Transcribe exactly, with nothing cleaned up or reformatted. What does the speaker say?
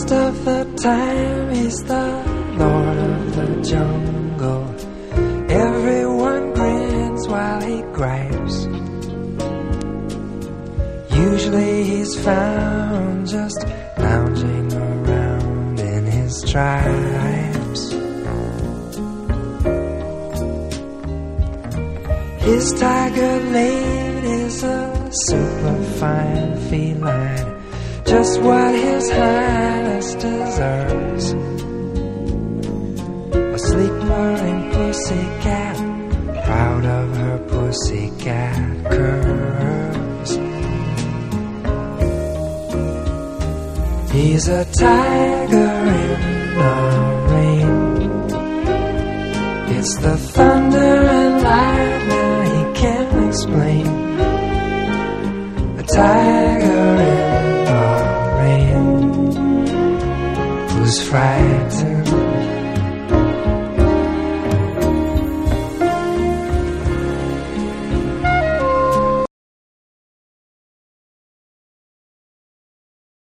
Most of the time he's the lord of the jungle. Everyone grins while he gripes. Usually he's found just lounging around in his stripes. His tiger lady is a superfine feline, just what his highness deserves. A sleek purring pussycat, proud of her pussycat curves. He's a tiger in the rain. It's the thunder and lightning he can't explain. A tiger in the rain, who's frightened